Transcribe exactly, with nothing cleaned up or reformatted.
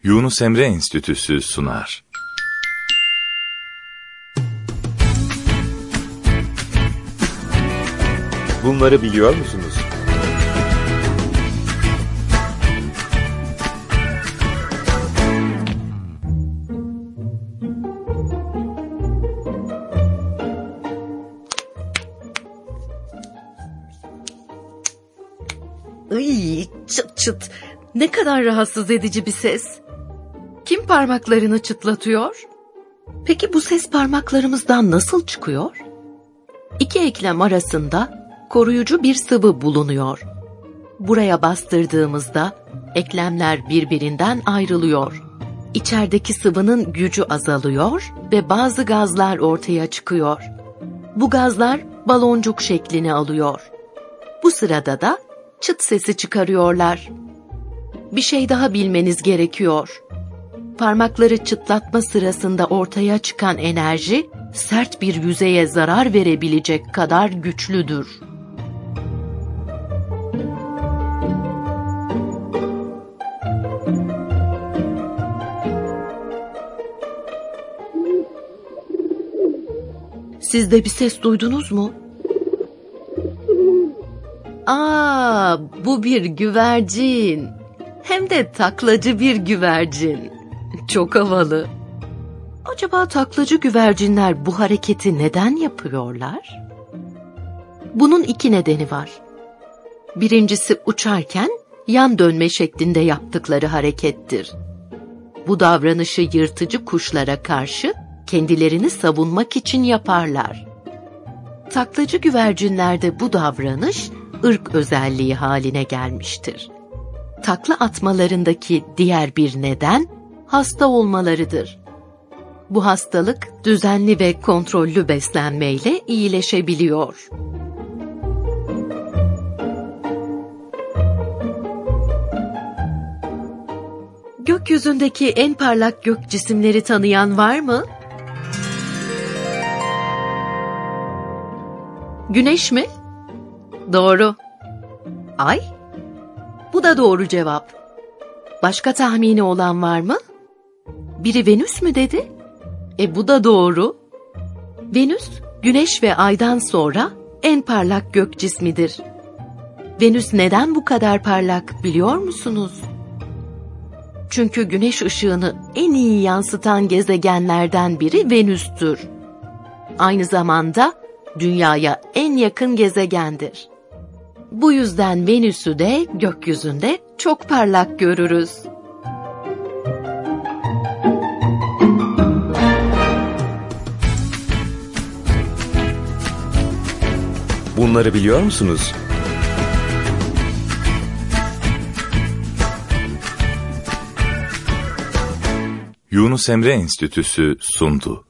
Yunus Emre Enstitüsü sunar. Bunları biliyor musunuz? Ay, çıt çıt. Ne kadar rahatsız edici bir ses. Kim parmaklarını çıtlatıyor? Peki bu ses parmaklarımızdan nasıl çıkıyor? İki eklem arasında koruyucu bir sıvı bulunuyor. Buraya bastırdığımızda eklemler birbirinden ayrılıyor. İçerideki sıvının gücü azalıyor ve bazı gazlar ortaya çıkıyor. Bu gazlar baloncuk şeklini alıyor. Bu sırada da çıt sesi çıkarıyorlar. Bir şey daha bilmeniz gerekiyor. Parmakları çıtlatma sırasında ortaya çıkan enerji, sert bir yüzeye zarar verebilecek kadar güçlüdür. Siz de bir ses duydunuz mu? Aa, bu bir güvercin. Hem de taklacı bir güvercin. Çok havalı. Acaba taklacı güvercinler bu hareketi neden yapıyorlar? Bunun iki nedeni var. Birincisi uçarken yan dönme şeklinde yaptıkları harekettir. Bu davranışı yırtıcı kuşlara karşı kendilerini savunmak için yaparlar. Taklacı güvercinlerde bu davranış ırk özelliği haline gelmiştir. Takla atmalarındaki diğer bir neden hasta olmalarıdır. Bu hastalık düzenli ve kontrollü beslenmeyle iyileşebiliyor. Gökyüzündeki en parlak gök cisimleri tanıyan var mı? Güneş mi? Doğru. Ay? Bu da doğru cevap. Başka tahmini olan var mı? Biri Venüs mü dedi? E bu da doğru. Venüs, Güneş ve Ay'dan sonra en parlak gök cismidir. Venüs neden bu kadar parlak biliyor musunuz? Çünkü Güneş ışığını en iyi yansıtan gezegenlerden biri Venüs'tür. Aynı zamanda Dünya'ya en yakın gezegendir. Bu yüzden Venüs'ü de gökyüzünde çok parlak görürüz. Bunları biliyor musunuz? Yunus Emre Enstitüsü sundu.